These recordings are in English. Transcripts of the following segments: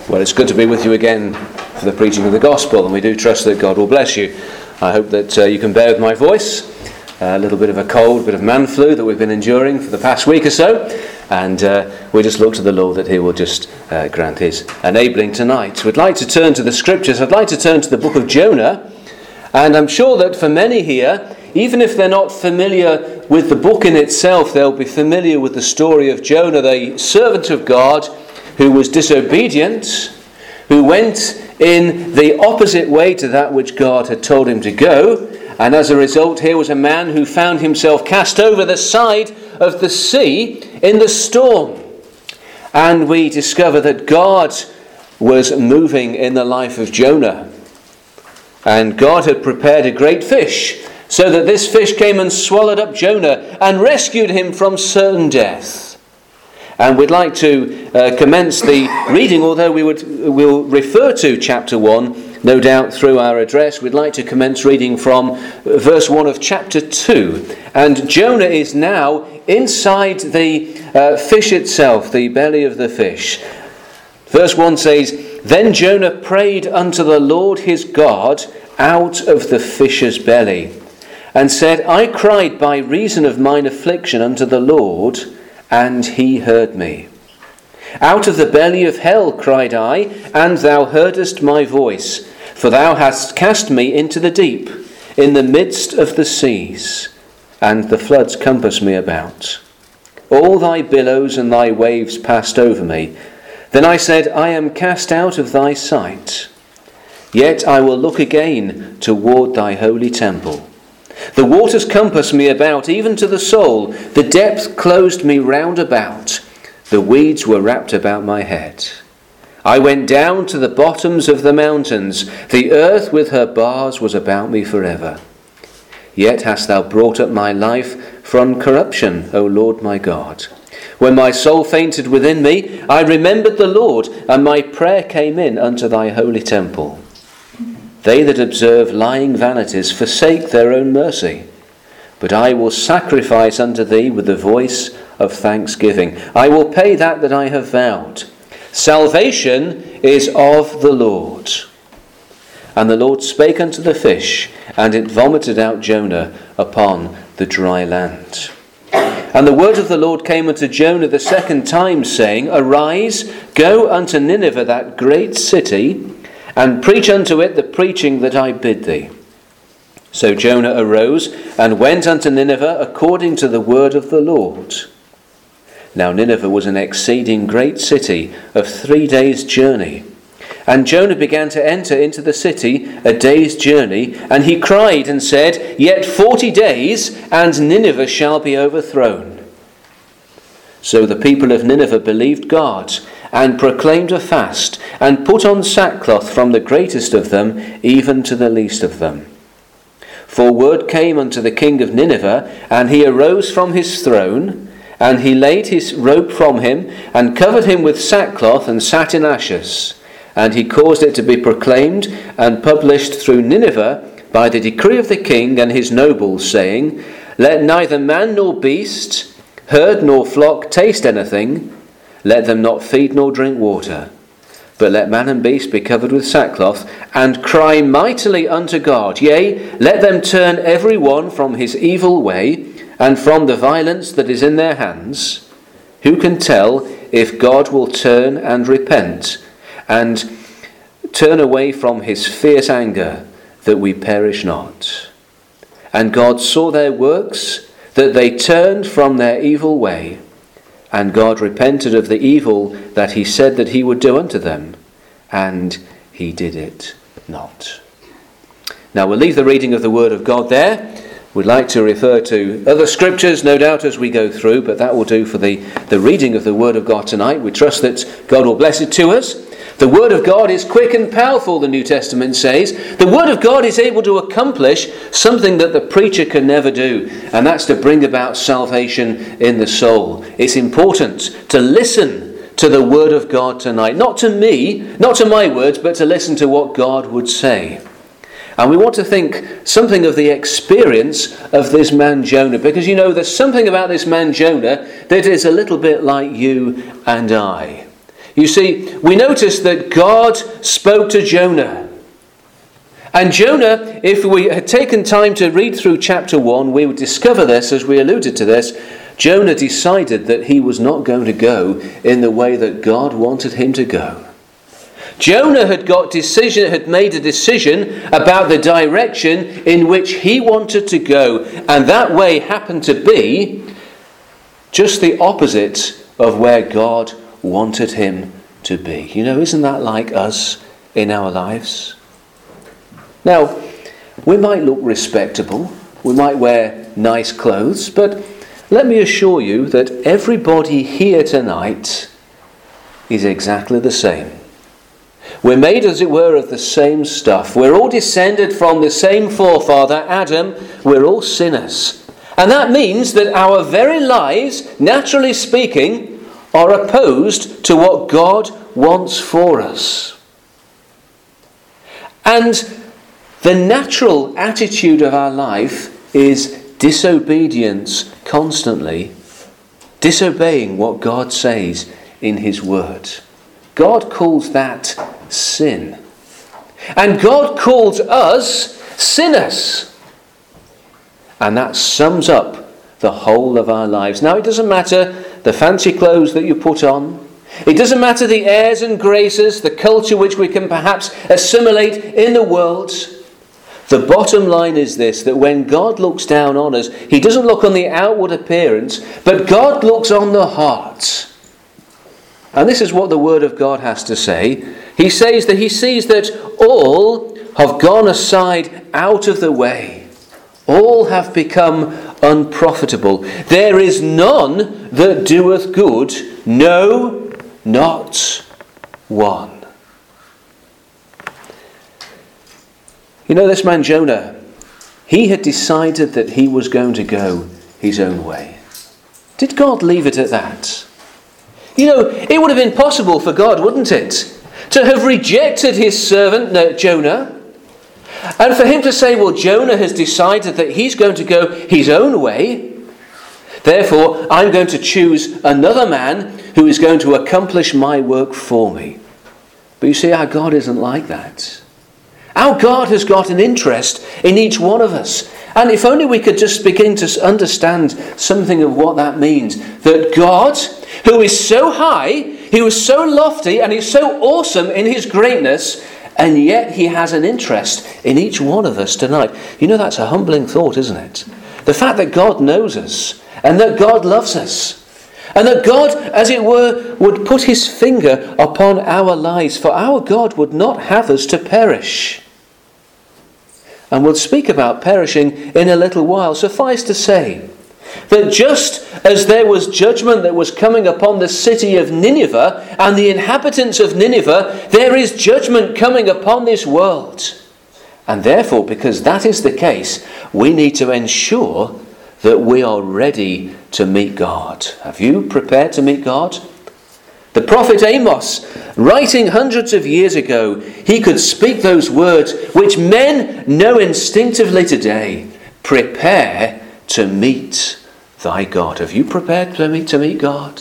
Well, it's good to be with you again for the preaching of the gospel, and we do trust that God will bless you. I hope that you can bear with my voice. A little bit of a cold, bit of man flu that we've been enduring for the past week or so, and we just look to the Lord that he will just grant his enabling tonight. We'd like to turn to the scriptures. I'd like to turn to the book of Jonah, and I'm sure that for many here, even if they're not familiar with the book in itself, they'll be familiar with the story of Jonah, the servant of God, who was disobedient, who went in the opposite way to that which God had told him to go. And as a result, here was a man who found himself cast over the side of the sea in the storm. And we discover that God was moving in the life of Jonah. And God had prepared a great fish, so that this fish came and swallowed up Jonah and rescued him from certain death. And we'd like to commence the reading, although we'll refer to chapter 1, no doubt through our address. We'd like to commence reading from verse 1 of chapter 2. And Jonah is now inside the fish itself, the belly of the fish. Verse 1 says, "Then Jonah prayed unto the Lord his God out of the fish's belly, and said, I cried by reason of mine affliction unto the Lord, and he heard me. Out of the belly of hell cried I, and thou heardest my voice. For thou hast cast me into the deep, in the midst of the seas, and the floods compass me about. All thy billows and thy waves passed over me. Then I said, I am cast out of thy sight. Yet I will look again toward thy holy temple. The waters compassed me about, even to the soul. The depth closed me round about. The weeds were wrapped about my head. I went down to the bottoms of the mountains. The earth with her bars was about me forever. Yet hast thou brought up my life from corruption, O Lord my God. When my soul fainted within me, I remembered the Lord, and my prayer came in unto thy holy temple. They that observe lying vanities forsake their own mercy. But I will sacrifice unto thee with the voice of thanksgiving. I will pay that I have vowed. Salvation is of the Lord. And the Lord spake unto the fish, and it vomited out Jonah upon the dry land. And the word of the Lord came unto Jonah the second time, saying, Arise, go unto Nineveh, that great city, and preach unto it the preaching that I bid thee. So Jonah arose and went unto Nineveh according to the word of the Lord. Now Nineveh was an exceeding great city of 3 days' journey. And Jonah began to enter into the city a day's journey, and he cried and said, Yet 40 days, and Nineveh shall be overthrown. So the people of Nineveh believed God, and proclaimed a fast, and put on sackcloth from the greatest of them even to the least of them. For word came unto the king of Nineveh, and he arose from his throne, and he laid his robe from him, and covered him with sackcloth, and sat in ashes. And he caused it to be proclaimed and published through Nineveh by the decree of the king and his nobles, saying, Let neither man nor beast, herd nor flock taste anything, let them not feed nor drink water, but let man and beast be covered with sackcloth, and cry mightily unto God. Yea, let them turn every one from his evil way, and from the violence that is in their hands. Who can tell if God will turn and repent, and turn away from his fierce anger, that we perish not? And God saw their works, that they turned from their evil way, and God repented of the evil that he said that he would do unto them, and he did it not. Now we'll leave the reading of the word of God there. We'd like to refer to other scriptures, no doubt, as we go through, but that will do for the reading of the word of God tonight. We trust that God will bless it to us. The word of God is quick and powerful, the New Testament says. The word of God is able to accomplish something that the preacher can never do, and that's to bring about salvation in the soul. It's important to listen to the word of God tonight. Not to me, not to my words, but to listen to what God would say. And we want to think something of the experience of this man Jonah, because there's something about this man Jonah that is a little bit like you and I. You see, we notice that God spoke to Jonah. And Jonah, if we had taken time to read through chapter 1, we would discover this, as we alluded to this. Jonah decided that he was not going to go in the way that God wanted him to go. Jonah had made a decision about the direction in which he wanted to go, and that way happened to be just the opposite of where God wanted him to be. You know, isn't that like us in our lives? Now, we might look respectable, we might wear nice clothes, but let me assure you that everybody here tonight is exactly the same. We're made, as it were, of the same stuff. We're all descended from the same forefather, Adam. We're all sinners. And that means that our very lives, naturally speaking, are opposed to what God wants for us. And the natural attitude of our life is disobedience constantly, disobeying what God says in His Word. God calls that sin. And God calls us sinners. And that sums up the whole of our lives. Now, it doesn't matter the fancy clothes that you put on. It doesn't matter the airs and graces, the culture which we can perhaps assimilate in the world. The bottom line is this, that when God looks down on us, He doesn't look on the outward appearance, but God looks on the heart. And this is what the Word of God has to say. He says that He sees that all have gone aside out of the way. All have become unprofitable. There is none that doeth good, no, not one. You know, this man Jonah, he had decided that he was going to go his own way. Did God leave it at that? You know, it would have been possible for God, wouldn't it, to have rejected His servant Jonah, and for Him to say, well, Jonah has decided that he's going to go his own way, therefore I'm going to choose another man who is going to accomplish my work for me. But you see, our God isn't like that. Our God has got an interest in each one of us. And if only we could just begin to understand something of what that means. That God, who is so high, He was so lofty, and He's so awesome in His greatness, and yet He has an interest in each one of us tonight. You know, that's a humbling thought, isn't it? The fact that God knows us, and that God loves us, and that God, as it were, would put His finger upon our lives, for our God would not have us to perish. And we'll speak about perishing in a little while. Suffice to say that just as there was judgment that was coming upon the city of Nineveh and the inhabitants of Nineveh, there is judgment coming upon this world. And therefore, because that is the case, we need to ensure that we are ready to meet God. Have you prepared to meet God? The prophet Amos, writing hundreds of years ago, he could speak those words which men know instinctively today. Prepare to meet thy God. Have you prepared to meet God?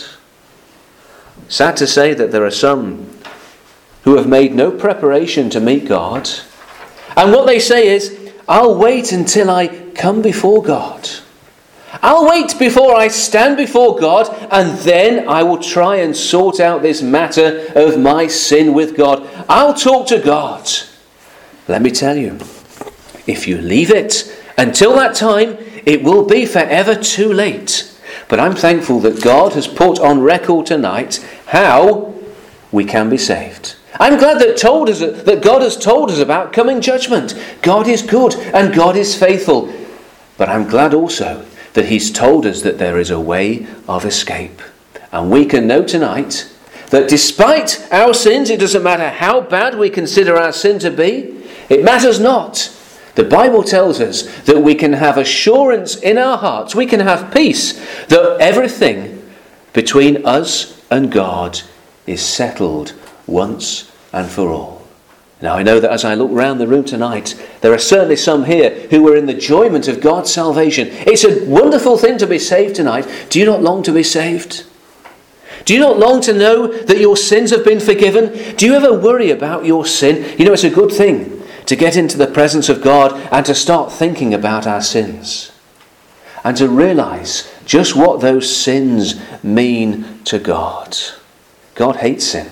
Sad to say that there are some who have made no preparation to meet God. And what they say is, I'll wait until I come before God. I'll wait before I stand before God, and then I will try and sort out this matter of my sin with God. I'll talk to God. Let me tell you, if you leave it until that time, it will be forever too late. But I'm thankful that God has put on record tonight how we can be saved. I'm glad that God has told us about coming judgment. God is good and God is faithful. But I'm glad also that He's told us that there is a way of escape. And we can know tonight that despite our sins, it doesn't matter how bad we consider our sin to be, it matters not. The Bible tells us that we can have assurance in our hearts, we can have peace, that everything between us and God is settled once and for all. Now I know that as I look round the room tonight, there are certainly some here who are in the enjoyment of God's salvation. It's a wonderful thing to be saved tonight. Do you not long to be saved? Do you not long to know that your sins have been forgiven? Do you ever worry about your sin? You know, it's a good thing to get into the presence of God and to start thinking about our sins. And to realise just what those sins mean to God. God hates sin.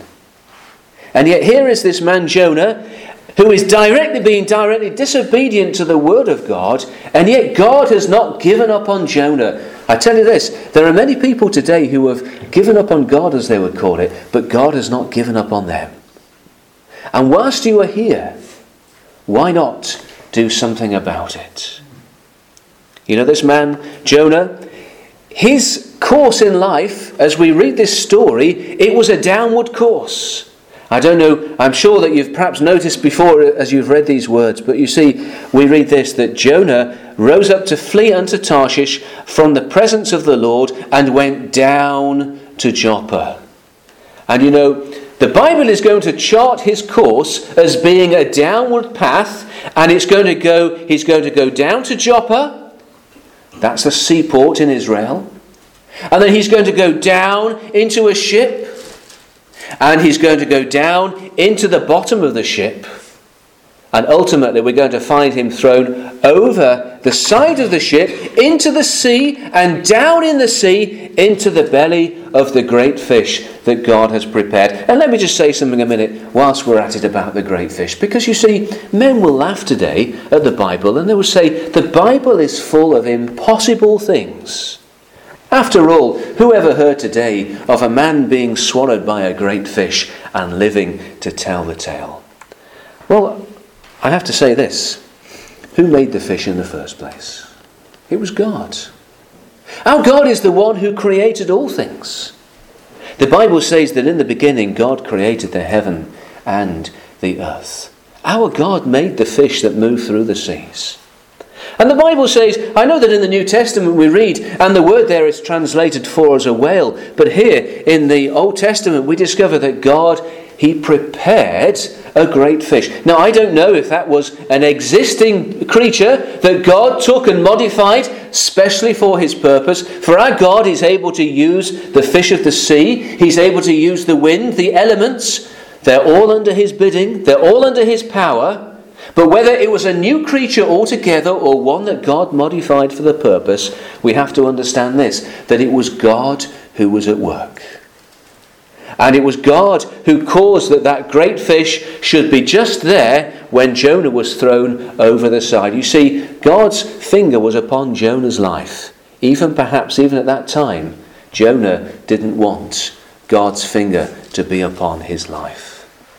And yet here is this man Jonah, who is being directly disobedient to the word of God, and yet God has not given up on Jonah. I tell you this, there are many people today who have given up on God, as they would call it, but God has not given up on them. And whilst you are here, why not do something about it? You know, this man, Jonah, his course in life, as we read this story, it was a downward course. I don't know, I'm sure that you've perhaps noticed before as you've read these words, but you see, we read this, that Jonah rose up to flee unto Tarshish from the presence of the Lord and went down to Joppa. And you know, the Bible is going to chart his course as being a downward path, and he's going to go down to Joppa. That's a seaport in Israel. And then he's going to go down into a ship. And he's going to go down into the bottom of the ship. And ultimately we're going to find him thrown over the side of the ship into the sea, and down in the sea into the belly of the great fish that God has prepared. And let me just say something a minute whilst we're at it about the great fish. Because you see, men will laugh today at the Bible and they will say the Bible is full of impossible things. After all, who ever heard today of a man being swallowed by a great fish and living to tell the tale? Well, I have to say this. Who made the fish in the first place? It was God. Our God is the one who created all things. The Bible says that in the beginning God created the heaven and the earth. Our God made the fish that move through the seas. And the Bible says, I know that in the New Testament we read, and the word there is translated for as a whale, but here in the Old Testament we discover that God, he prepared a great fish. Now I don't know if that was an existing creature that God took and modified specially for his purpose. For our God is able to use the fish of the sea, he's able to use the wind, the elements. They're all under his bidding, they're all under his power. But whether it was a new creature altogether or one that God modified for the purpose, we have to understand this, that it was God who was at work. And it was God who caused that great fish should be just there when Jonah was thrown over the side. You see, God's finger was upon Jonah's life. Perhaps even at that time, Jonah didn't want God's finger to be upon his life.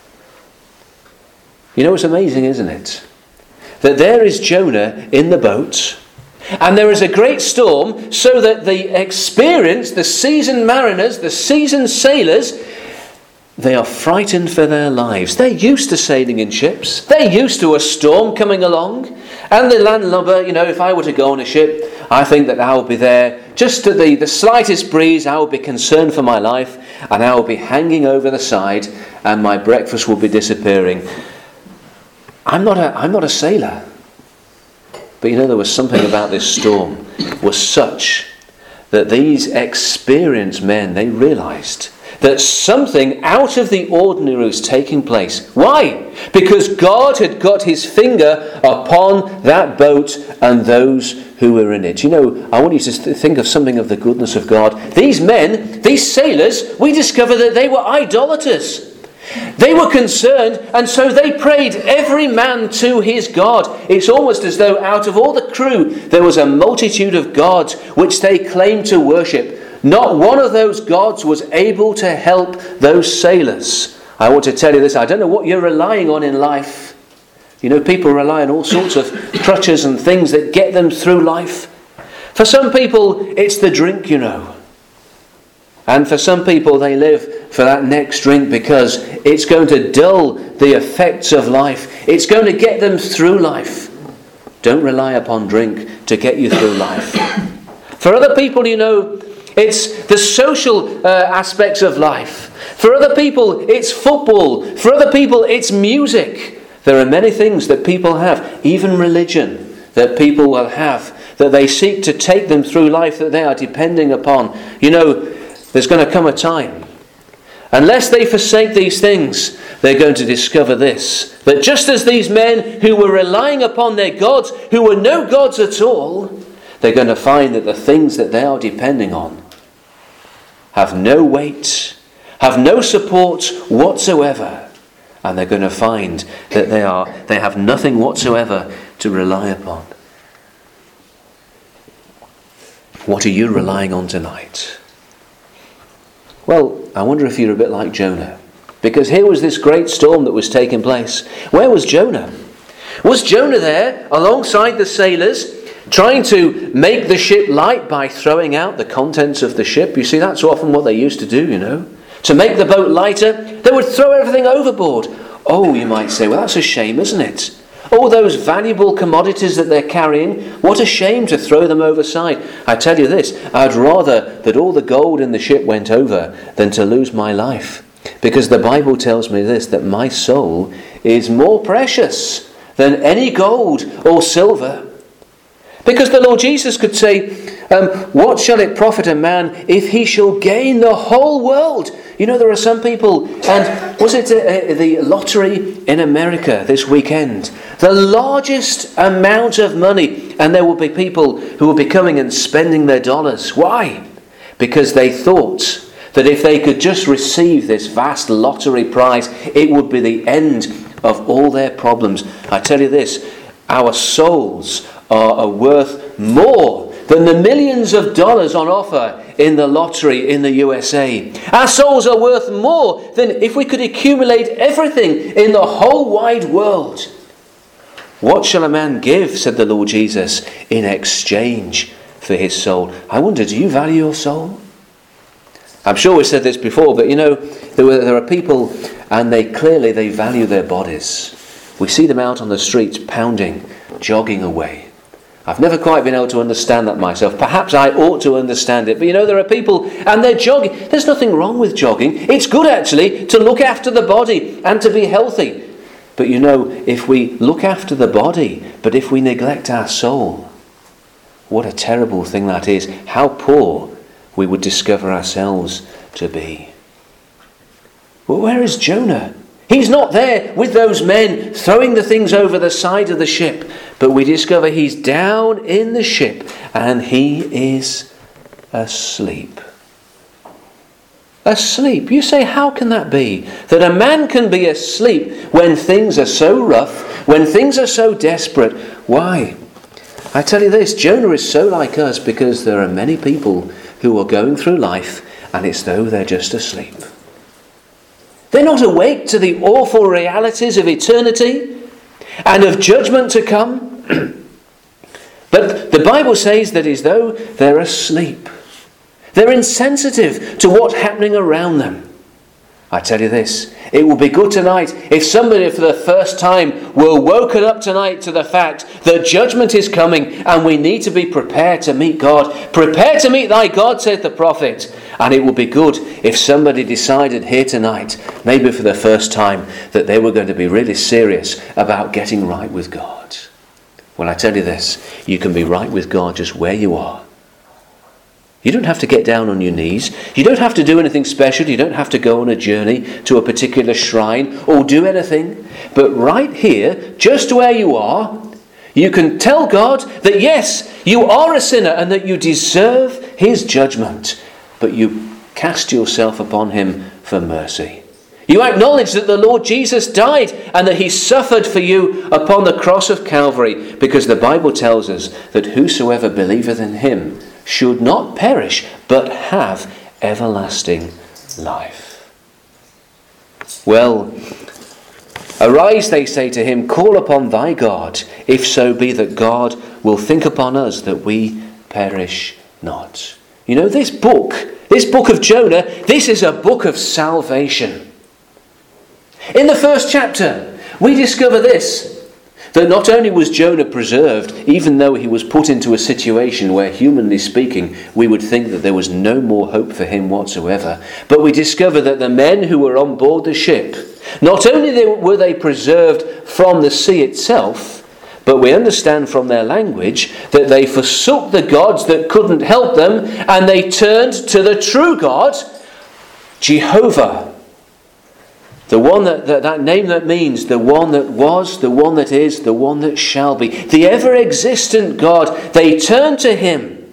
You know, it's amazing, isn't it? That there is Jonah in the boat, and there is a great storm, so that the experienced, the seasoned mariners, the seasoned sailors, they are frightened for their lives. They're used to sailing in ships. They're used to a storm coming along. And the landlubber, you know, if I were to go on a ship, I think that I will be there just to the slightest breeze. I will be concerned for my life, and I will be hanging over the side, and my breakfast will be disappearing. I'm not a sailor. But you know, there was something about this storm was such that these experienced men, they realised that something out of the ordinary was taking place. Why? Because God had got his finger upon that boat and those who were in it. You know, I want you to think of something of the goodness of God. These men, these sailors, we discover that they were idolaters. They were concerned, and so they prayed every man to his God. It's almost as though out of all the crew there was a multitude of gods which they claimed to worship. Not one of those gods was able to help those sailors. I want to tell you this, I don't know what you're relying on in life. You know, people rely on all sorts of crutches and things that get them through life. For some people, it's the drink, you know. And for some people, they live for that next drink because it's going to dull the effects of life. It's going to get them through life. Don't rely upon drink to get you through life. For other people, you know, it's the social aspects of life. For other people, it's football. For other people, it's music. There are many things that people have, even religion, that people will have, that they seek to take them through life, that they are depending upon. You know, there's going to come a time Unless they forsake these things, they're going to discover this, that just as these men who were relying upon their gods, who were no gods at all, they're going to find that the things that they are depending on have no weight, have no support whatsoever, and they're going to find that they have nothing whatsoever to rely upon. What are you relying on tonight? Well, I wonder if you're a bit like Jonah. Because here was this great storm that was taking place. Where was Jonah? Was Jonah there alongside the sailors, trying to make the ship light by throwing out the contents of the ship? You see, that's often what they used to do, you know. To make the boat lighter, they would throw everything overboard. Oh, you might say, well, that's a shame, isn't it? All those valuable commodities that they're carrying, what a shame to throw them overside. I tell you this, I'd rather that all the gold in the ship went over than to lose my life. Because the Bible tells me this, that my soul is more precious than any gold or silver. Because the Lord Jesus could say, what shall it profit a man if he shall gain the whole world? You know, there are some people, and was it the lottery in America this weekend? The largest amount of money, and there will be people who will be coming and spending their dollars. Why? Because they thought that if they could just receive this vast lottery prize, it would be the end of all their problems. I tell you this, our souls are worth more than the millions of dollars on offer in the lottery in the USA. Our souls are worth more than if we could accumulate everything in the whole wide world. What shall a man give, said the Lord Jesus, in exchange for his soul? I wonder, do you value your soul? I'm sure we said this before, but you know, there are people and they value their bodies. We see them out on the streets pounding, jogging away. I've never quite been able to understand that myself. Perhaps I ought to understand it. But you know, there are people and they're jogging. There's nothing wrong with jogging. It's good actually to look after the body and to be healthy. But you know, if we look after the body, but if we neglect our soul, what a terrible thing that is. How poor we would discover ourselves to be. Well, where is Jonah? He's not there with those men throwing the things over the side of the ship. But we discover he's down in the ship and he is asleep. Asleep. You say, how can that be? That a man can be asleep when things are so rough, when things are so desperate. Why? I tell you this, Jonah is so like us because there are many people who are going through life and it's though they're just asleep. They're not awake to the awful realities of eternity and of judgment to come. But the Bible says that as though they're asleep. They're insensitive to what's happening around them. I tell you this, it will be good tonight if somebody for the first time were woken up tonight to the fact that judgment is coming and we need to be prepared to meet God. Prepare to meet thy God, saith the prophet. And it will be good if somebody decided here tonight, maybe for the first time, that they were going to be really serious about getting right with God. Well, I tell you this, you can be right with God just where you are. You don't have to get down on your knees. You don't have to do anything special. You don't have to go on a journey to a particular shrine or do anything. But right here, just where you are, you can tell God that yes, you are a sinner and that you deserve his judgment. But you cast yourself upon him for mercy. You acknowledge that the Lord Jesus died and that he suffered for you upon the cross of Calvary, because the Bible tells us that whosoever believeth in him should not perish, but have everlasting life. Well, arise, they say to him, call upon thy God, if so be that God will think upon us that we perish not. You know, this book of Jonah, this is a book of salvation. In the first chapter, we discover this, that not only was Jonah preserved, even though he was put into a situation where, humanly speaking, we would think that there was no more hope for him whatsoever, but we discover that the men who were on board the ship, not only were they preserved from the sea itself, but we understand from their language that they forsook the gods that couldn't help them and they turned to the true God, Jehovah, The one that name that means the one that was, the one that is, the one that shall be. The ever-existent God. They turned to him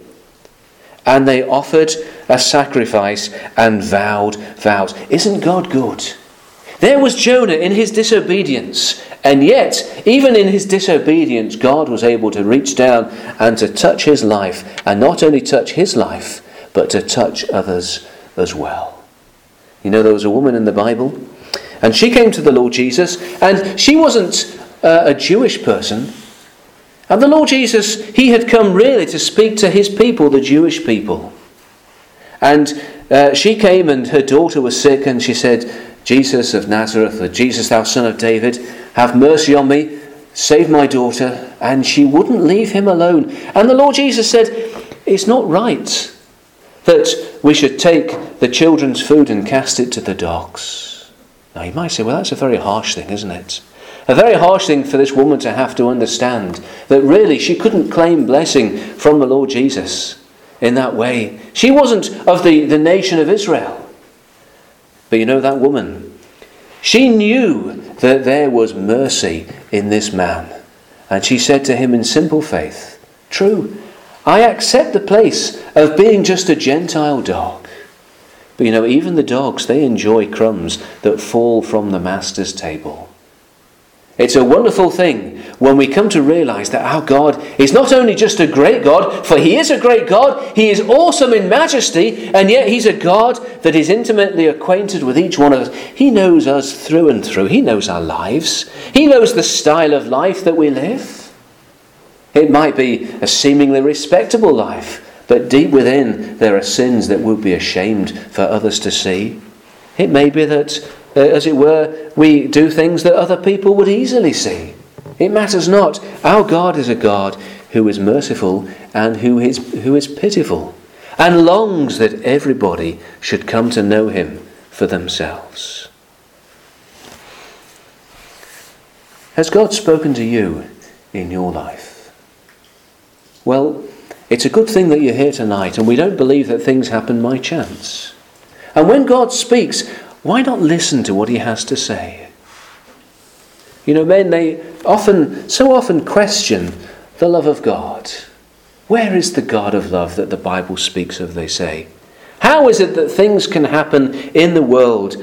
and they offered a sacrifice and vowed vows. Isn't God good? There was Jonah in his disobedience, and yet, even in his disobedience, God was able to reach down and to touch his life, and not only touch his life, but to touch others as well. You know, there was a woman in the Bible, and she came to the Lord Jesus, and she wasn't a Jewish person. And the Lord Jesus, he had come really to speak to his people, the Jewish people. And she came, and her daughter was sick, and she said, Jesus of Nazareth, or Jesus, thou son of David, have mercy on me, save my daughter. And she wouldn't leave him alone. And the Lord Jesus said, it's not right that we should take the children's food and cast it to the dogs. Now you might say, well, that's a very harsh thing, isn't it? A very harsh thing for this woman to have to understand, that really she couldn't claim blessing from the Lord Jesus in that way. She wasn't of the nation of Israel. But you know, that woman, she knew that there was mercy in this man. And she said to him in simple faith, true, I accept the place of being just a Gentile dog. But you know, even the dogs, they enjoy crumbs that fall from the master's table. It's a wonderful thing when we come to realize that our God is not only just a great God, for he is a great God, he is awesome in majesty, and yet he's a God that is intimately acquainted with each one of us. He knows us through and through. He knows our lives. He knows the style of life that we live. It might be a seemingly respectable life, but deep within there are sins that would be ashamed for others to see. It may be that as it were, we do things that other people would easily see. It matters not. Our God is a God who is merciful and who is pitiful, and longs that everybody should come to know him for themselves. Has God spoken to you in your life? Well, it's a good thing that you're here tonight, and we don't believe that things happen by chance. And when God speaks, why not listen to what he has to say? You know, men, they so often question the love of God. Where is the God of love that the Bible speaks of, they say? How is it that things can happen in the world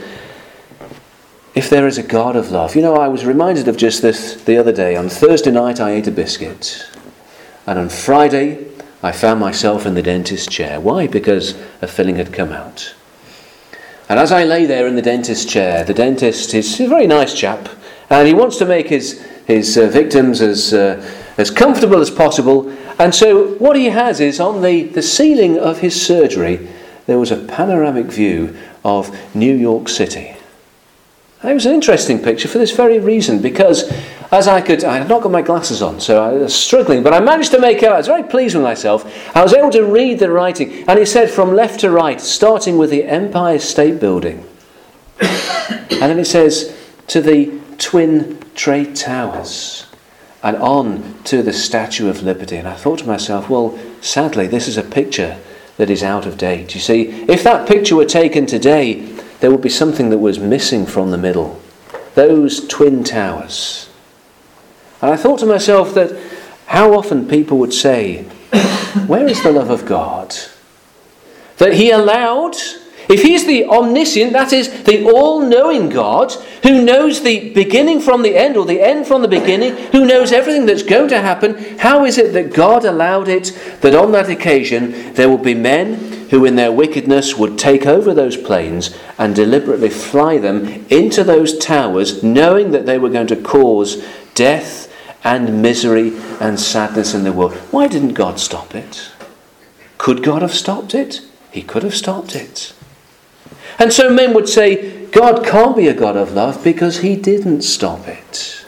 if there is a God of love? You know, I was reminded of just this the other day. On Thursday night, I ate a biscuit. And on Friday, I found myself in the dentist's chair. Why? Because a filling had come out. And as I lay there in the dentist's chair, the dentist is a very nice chap, and he wants to make his victims as comfortable as possible. And so what he has is on the ceiling of his surgery, there was a panoramic view of New York City. It was an interesting picture for this very reason, because I had not got my glasses on, so I was struggling, but I managed to make out, I was very pleased with myself. I was able to read the writing, and it said from left to right, starting with the Empire State Building. And then it says, to the Twin Trade Towers, and on to the Statue of Liberty. And I thought to myself, well, sadly, this is a picture that is out of date. You see, if that picture were taken today, there would be something that was missing from the middle. Those twin towers. And I thought to myself that how often people would say, where is the love of God? That he allowed, if he's the omniscient, that is the all-knowing God, who knows the beginning from the end, or the end from the beginning, who knows everything that's going to happen, how is it that God allowed it that on that occasion there would be men who in their wickedness would take over those planes and deliberately fly them into those towers, knowing that they were going to cause death and misery and sadness in the world? Why didn't God stop it? Could God have stopped it? He could have stopped it. And so men would say, God can't be a God of love because he didn't stop it.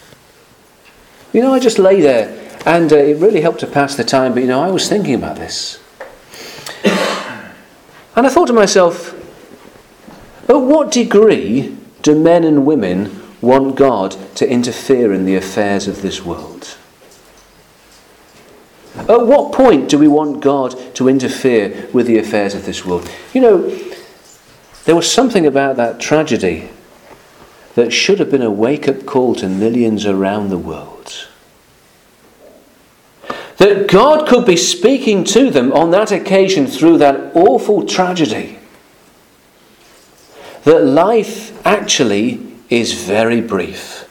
You know, I just lay there, and it really helped to pass the time, but you know, I was thinking about this. And I thought to myself, at what degree do men and women want God to interfere in the affairs of this world? At what point do we want God to interfere with the affairs of this world? You know, there was something about that tragedy that should have been a wake-up call to millions around the world. That God could be speaking to them on that occasion through that awful tragedy. That life actually is very brief.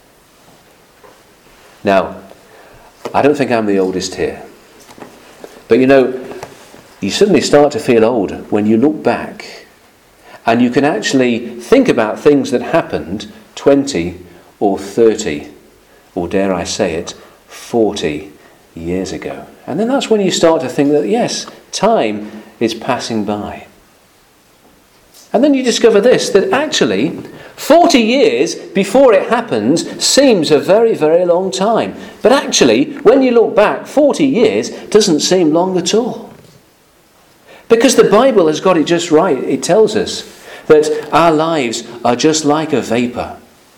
Now, I don't think I'm the oldest here. But you suddenly start to feel old when you look back and you can actually think about things that happened 20 or 30, or dare I say it, 40 years ago. And then that's when you start to think that, yes, time is passing by. And then you discover this, that actually 40 years before it happens seems a very, very long time. But actually, when you look back, 40 years doesn't seem long at all. Because the Bible has got it just right. It tells us that our lives are just like a vapour.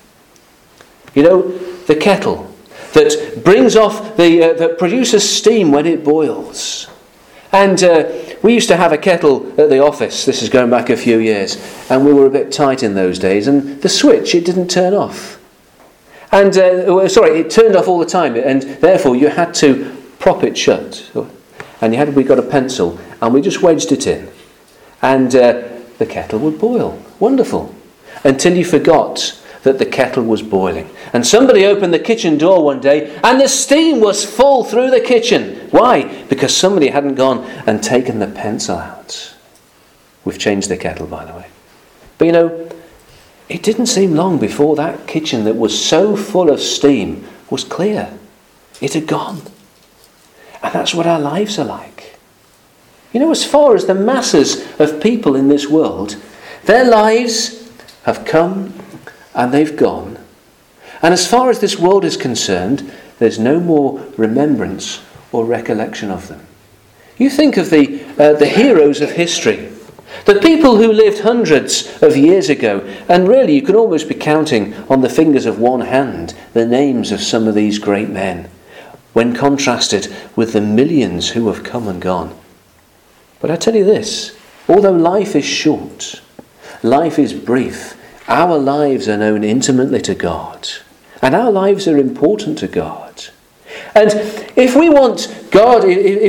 The kettle that brings off that produces steam when it boils. And we used to have a kettle at the office. This is going back a few years. And we were a bit tight in those days. And the switch, it didn't turn off. And, it turned off all the time. And therefore, you had to prop it shut. And we got a pencil. And we just wedged it in. And the kettle would boil. Wonderful. Until you forgot that the kettle was boiling. And somebody opened the kitchen door one day and the steam was full through the kitchen. Why? Because somebody hadn't gone and taken the pencil out. We've changed the kettle, by the way. But it didn't seem long before that kitchen that was so full of steam was clear. It had gone. And that's what our lives are like. As far as the masses of people in this world, their lives have come and they've gone. And as far as this world is concerned, there's no more remembrance or recollection of them. You think of the heroes of history, the people who lived hundreds of years ago, and really you can almost be counting on the fingers of one hand the names of some of these great men, when contrasted with the millions who have come and gone. But I tell you this, although life is short, life is brief, our lives are known intimately to God. And our lives are important to God. And if we want God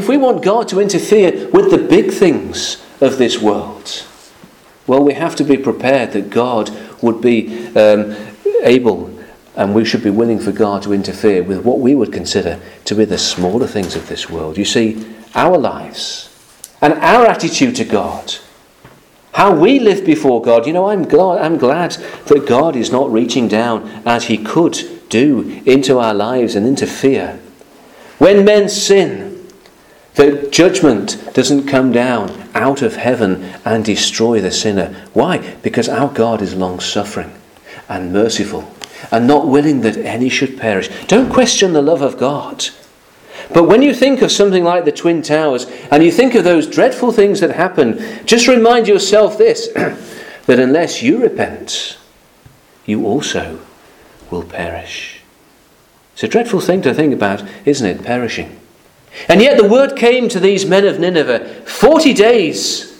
to interfere with the big things of this world, well, we have to be prepared that God would be able, and we should be willing for God to interfere with what we would consider to be the smaller things of this world. You see, our lives and our attitude to God, how we live before God. I'm glad that God is not reaching down as he could do into our lives and interfere. When men sin, the judgment doesn't come down out of heaven and destroy the sinner. Why? Because our God is long-suffering and merciful and not willing that any should perish. Don't question the love of God. But when you think of something like the Twin Towers and you think of those dreadful things that happened, just remind yourself this, that unless you repent, you also will perish. It's a dreadful thing to think about, isn't it? Perishing. And yet the word came to these men of Nineveh, 40 days,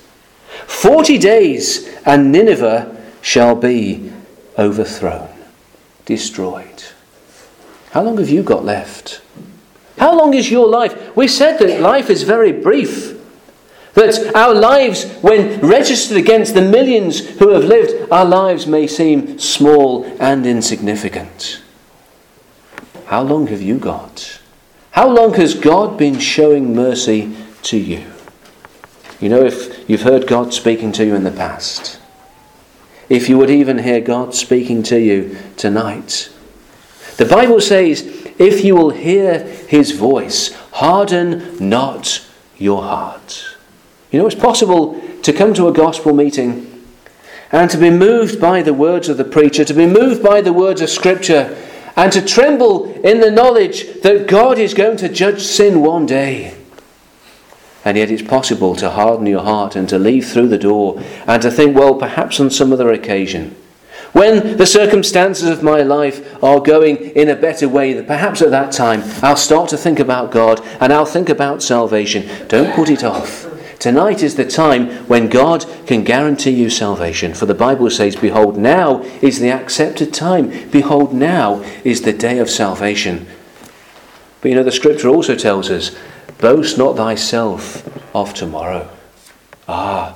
and Nineveh shall be overthrown, destroyed. How long have you got left? How long is your life? We said that life is very brief. That our lives, when registered against the millions who have lived, our lives may seem small and insignificant. How long have you got? How long has God been showing mercy to you? If you've heard God speaking to you in the past, if you would even hear God speaking to you tonight, the Bible says, if you will hear his voice, harden not your heart. It's possible to come to a gospel meeting and to be moved by the words of the preacher, to be moved by the words of Scripture, and to tremble in the knowledge that God is going to judge sin one day. And yet it's possible to harden your heart and to leave through the door and to think, well, perhaps on some other occasion, when the circumstances of my life are going in a better way, that perhaps at that time I'll start to think about God and I'll think about salvation. Don't put it off. Tonight is the time when God can guarantee you salvation. For the Bible says, behold, now is the accepted time. Behold, now is the day of salvation. But the scripture also tells us, boast not thyself of tomorrow. I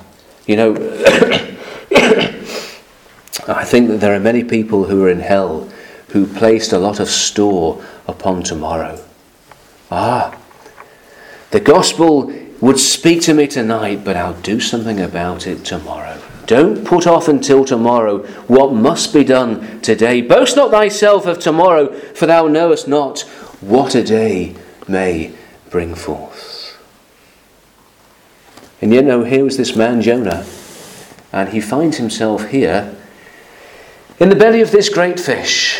think that there are many people who are in hell who placed a lot of store upon tomorrow. The gospel would speak to me tonight, but I'll do something about it tomorrow. Don't put off until tomorrow what must be done today. Boast not thyself of tomorrow, for thou knowest not what a day may bring forth. And here was this man Jonah, and he finds himself here in the belly of this great fish.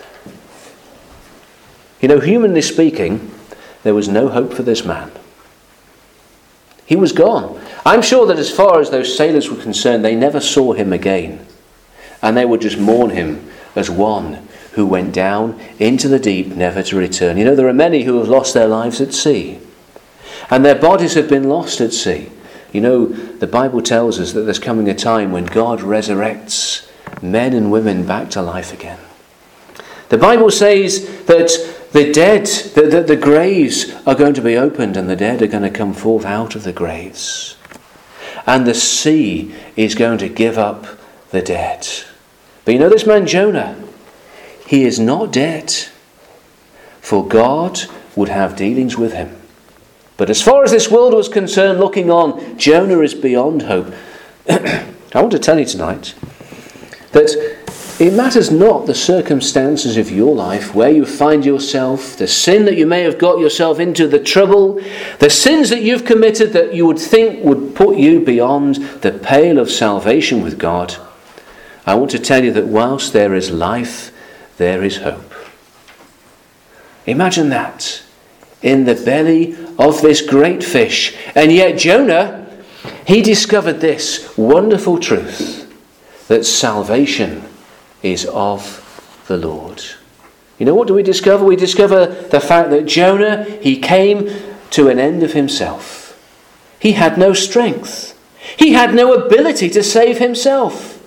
Humanly speaking, there was no hope for this man. He was gone. I'm sure that as far as those sailors were concerned, they never saw him again. And they would just mourn him as one who went down into the deep, never to return. There are many who have lost their lives at sea. And their bodies have been lost at sea. The Bible tells us that there's coming a time when God resurrects men and women back to life again. The Bible says that the dead, the graves are going to be opened and the dead are going to come forth out of the graves. And the sea is going to give up the dead. But this man Jonah, he is not dead, for God would have dealings with him. But as far as this world was concerned, looking on, Jonah is beyond hope. I want to tell you tonight that it matters not the circumstances of your life, where you find yourself, the sin that you may have got yourself into, the trouble, the sins that you've committed that you would think would put you beyond the pale of salvation with God. I want to tell you that whilst there is life, there is hope. Imagine that, in the belly of this great fish. And yet Jonah, he discovered this wonderful truth, that salvation is of the Lord. What do we discover? We discover the fact that Jonah, he came to an end of himself. He had no strength. He had no ability to save himself.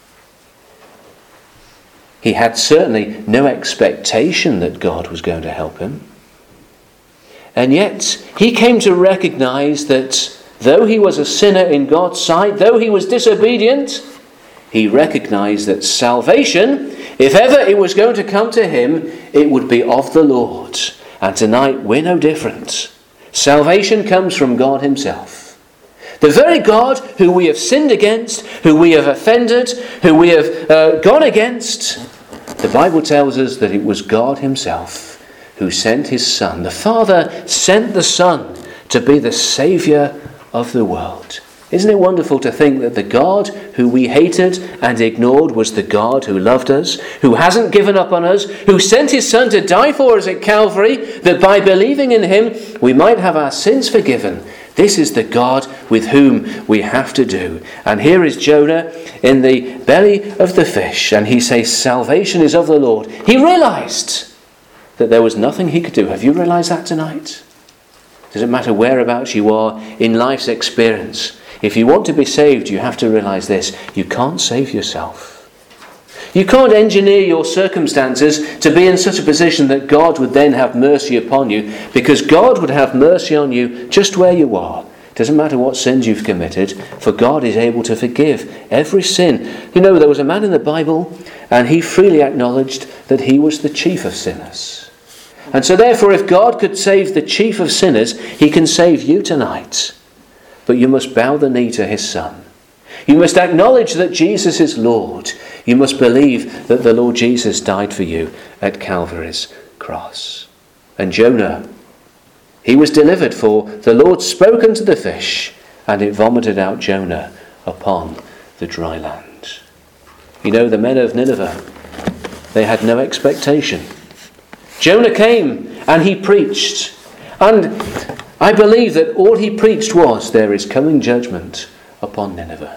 He had certainly no expectation that God was going to help him. And yet he came to recognize that though he was a sinner in God's sight, though he was disobedient, he recognized that salvation, if ever it was going to come to him, it would be of the Lord. And tonight we're no different. Salvation comes from God himself. The very God who we have sinned against, who we have offended, who we have gone against. The Bible tells us that it was God himself who sent his Son. The Father sent the Son to be the Saviour of the world. Isn't it wonderful to think that the God who we hated and ignored was the God who loved us, who hasn't given up on us, who sent his Son to die for us at Calvary, that by believing in him we might have our sins forgiven. This is the God with whom we have to do. And here is Jonah in the belly of the fish, and he says salvation is of the Lord. He realized that there was nothing he could do. Have you realized that tonight? Doesn't matter whereabouts you are in life's experience. If you want to be saved, you have to realize this. You can't save yourself. You can't engineer your circumstances to be in such a position that God would then have mercy upon you, because God would have mercy on you just where you are. It doesn't matter what sins you've committed, for God is able to forgive every sin. There was a man in the Bible, and he freely acknowledged that he was the chief of sinners. And so therefore, if God could save the chief of sinners, he can save you tonight. But you must bow the knee to his Son. You must acknowledge that Jesus is Lord. You must believe that the Lord Jesus died for you at Calvary's cross. And Jonah, he was delivered, for the Lord spoke unto the fish, and it vomited out Jonah upon the dry land. The men of Nineveh, they had no expectation. Jonah came and he preached. And I believe that all he preached was, there is coming judgment upon Nineveh.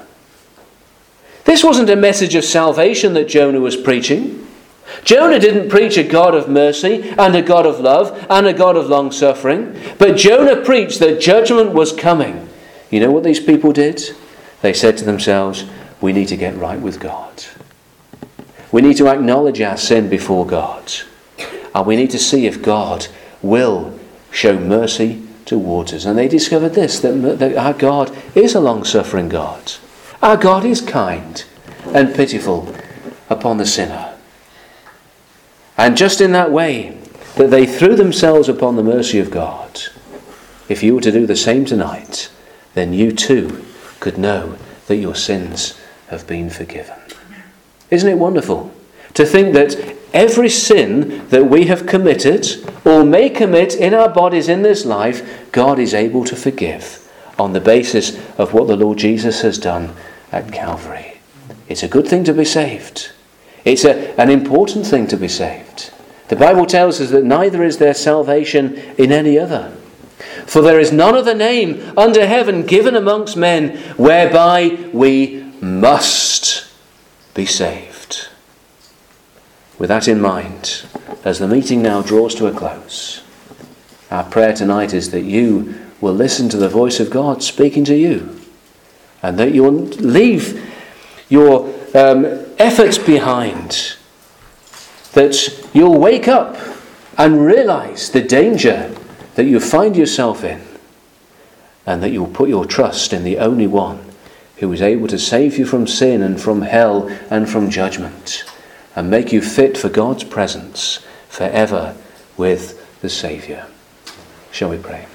This wasn't a message of salvation that Jonah was preaching. Jonah didn't preach a God of mercy and a God of love and a God of long suffering. But Jonah preached that judgment was coming. You know what these people did? They said to themselves, we need to get right with God. We need to acknowledge our sin before God. And we need to see if God will show mercy towards us. And they discovered this, that our God is a long-suffering God. Our God is kind and pitiful upon the sinner. And just in that way, that they threw themselves upon the mercy of God, if you were to do the same tonight, then you too could know that your sins have been forgiven. Isn't it wonderful to think that every sin that we have committed or may commit in our bodies in this life, God is able to forgive on the basis of what the Lord Jesus has done at Calvary. It's a good thing to be saved. It's an important thing to be saved. The Bible tells us that neither is there salvation in any other. For there is none other name under heaven given amongst men whereby we must be saved. With that in mind, as the meeting now draws to a close, our prayer tonight is that you will listen to the voice of God speaking to you, and that you'll leave your efforts behind, that you'll wake up and realize the danger that you find yourself in, and that you'll put your trust in the only one who is able to save you from sin and from hell and from judgment, and make you fit for God's presence forever with the Saviour. Shall we pray?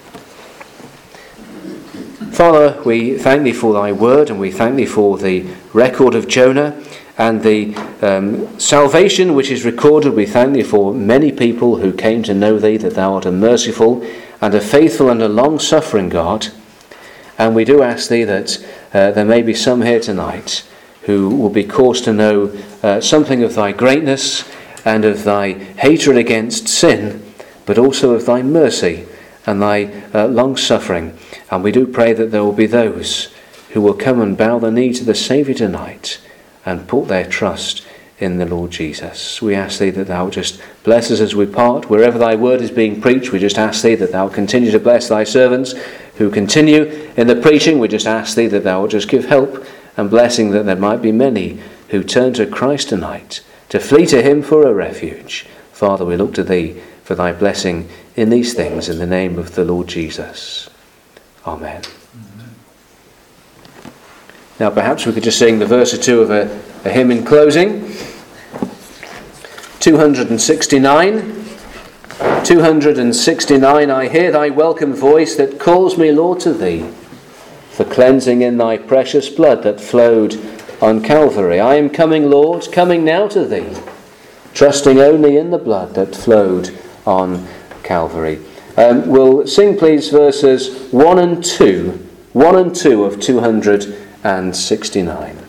Father, we thank thee for thy word, and we thank thee for the record of Jonah and the salvation which is recorded. We thank thee for many people who came to know thee, that thou art a merciful and a faithful and a long-suffering God. And we do ask thee that there may be some here tonight who will be caused to know something of thy greatness and of thy hatred against sin, but also of thy mercy and thy long-suffering. And we do pray that there will be those who will come and bow the knee to the Saviour tonight and put their trust in the Lord Jesus. We ask thee that thou just bless us as we part. Wherever thy word is being preached, we just ask thee that thou continue to bless thy servants who continue in the preaching. We just ask thee that thou will just give help and blessing, that there might be many who turn to Christ tonight, to flee to him for a refuge. Father, we look to thee for thy blessing in these things, in the name of the Lord Jesus. Amen. Now perhaps we could just sing the verse or two of a hymn in closing. 269. 269. I hear thy welcome voice that calls me, Lord, to thee, for cleansing in thy precious blood that flowed on Calvary. I am coming, Lord, coming now to thee, trusting only in the blood that flowed on Calvary. We'll sing, please, verses 1 and 2. 1 and 2 of 269.